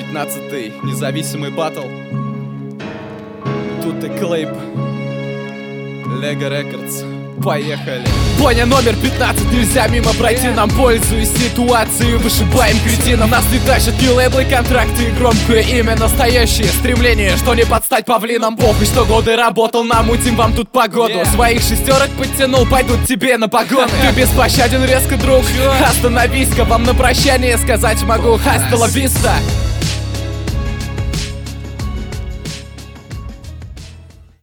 15-й независимый батл. Тут и Клейп, Лего Рекордс. Поехали. Боня номер 15, нельзя мимо пройти. Нам, пользуясь ситуацией, вышибаем кретинов. Нас не тащат ни лейблы, контракты и громкое имя. Настоящее стремление, что не подстать павлинам. Похуй, что годы работал, намутим вам тут погоду. Своих шестерок подтянул, пойдут тебе на погоны. Ты беспощаден резко, друг. Остановись-ка, вам на прощание сказать могу. Хаста ла виста.